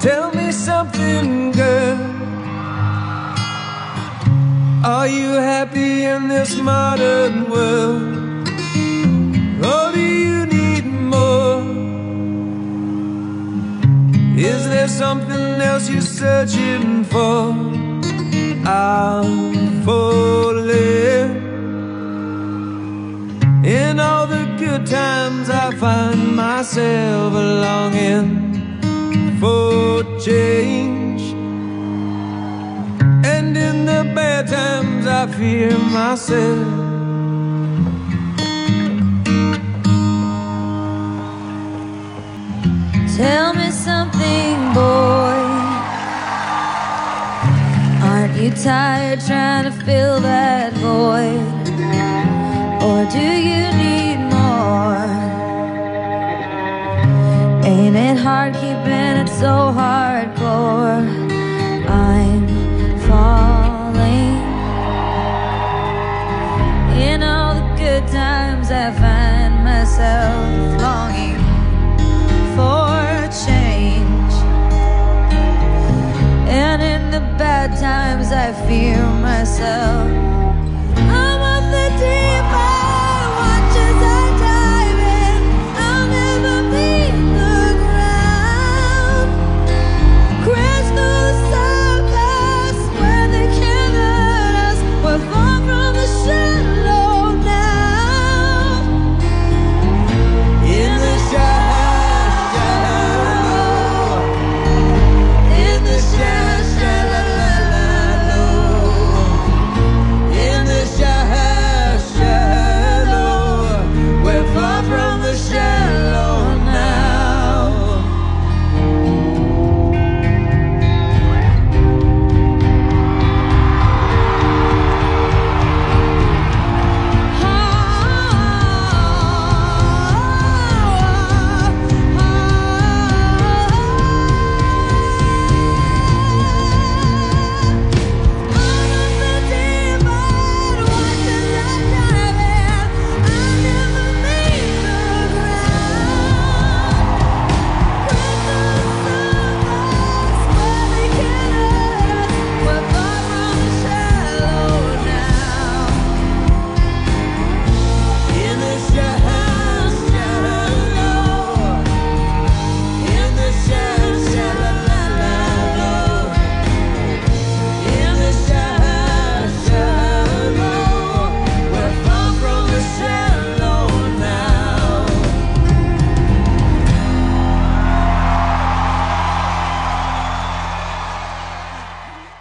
Tell me something, girl. Are you happy in this modern world? Or do you need more? Is there something else you're searching for? I'm falling. In all the good times I find myself longing for change, and in the bad times I fear myself. Tell me something, boy. Aren't you tired trying to fill that void? Or do you need more? Ain't it hard keeping it so hardcore? I'm falling. In all the good times I find myself longing for change, and in the bad times I fear myself.